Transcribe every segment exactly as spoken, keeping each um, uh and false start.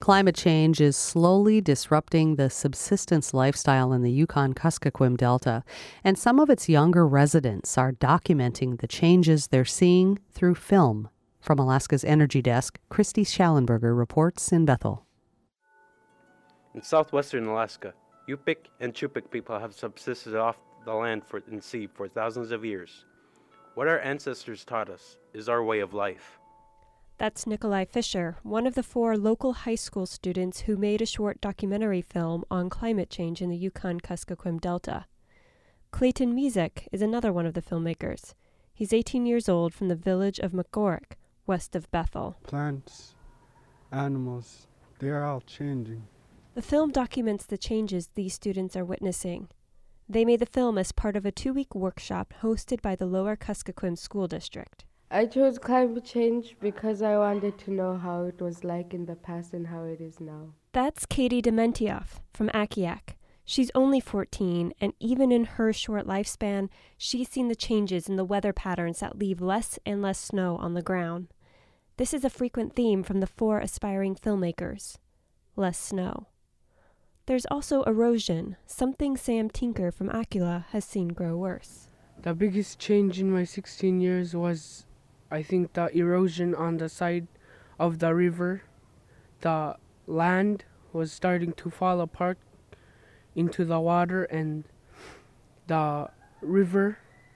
Climate change is slowly disrupting the subsistence lifestyle in the Yukon-Kuskokwim Delta, and some of its younger residents are documenting the changes they're seeing through film. From Alaska's Energy Desk, Christy Schallenberger reports in Bethel. In southwestern Alaska, Yupik and Chupik people have subsisted off the land for, and sea for thousands of years. What our ancestors taught us is our way of life. That's Nikolai Fisher, one of the four local high school students who made a short documentary film on climate change in the Yukon-Kuskokwim Delta. Clayton Mezek is another one of the filmmakers. He's eighteen years old from the village of Mcgorick, west of Bethel. Plants, animals, they are all changing. The film documents the changes these students are witnessing. They made the film as part of a two-week workshop hosted by the Lower Kuskokwim School District. I chose climate change because I wanted to know how it was like in the past and how it is now. That's Katie Dementieff from Akiak. She's only fourteen, and even in her short lifespan, she's seen the changes in the weather patterns that leave less and less snow on the ground. This is a frequent theme from the four aspiring filmmakers. Less snow. There's also erosion, something Sam Tinker from Akula has seen grow worse. The biggest change in my sixteen years was, I think, the erosion on the side of the river. The land was starting to fall apart into the water, and the river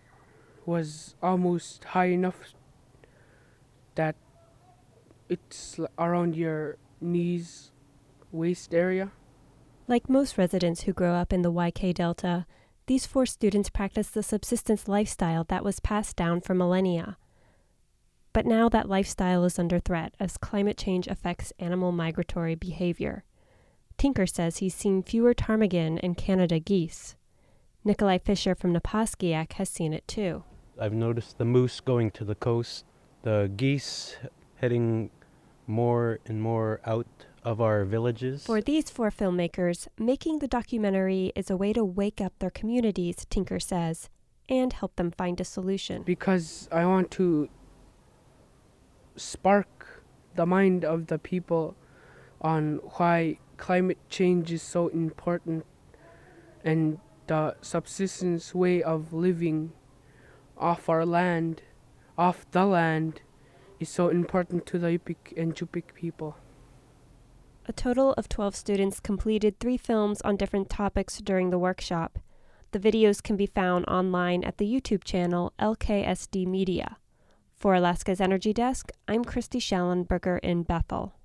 was almost high enough that it's around your knees, waist area. Like most residents who grow up in the Y K Delta, these four students practice the subsistence lifestyle that was passed down for millennia. But now that lifestyle is under threat as climate change affects animal migratory behavior. Tinker says he's seen fewer ptarmigan and Canada geese. Nikolai Fisher from Napaskiak has seen it too. I've noticed the moose going to the coast, the geese heading more and more out of our villages. For these four filmmakers, making the documentary is a way to wake up their communities, Tinker says, and help them find a solution. Because I want to spark the mind of the people on why climate change is so important and the subsistence way of living off our land, off the land, is so important to the Yupik and Chupik people. A total of twelve students completed three films on different topics during the workshop. The videos can be found online at the YouTube channel L K S D Media. For Alaska's Energy Desk, I'm Christy Schallenberger in Bethel.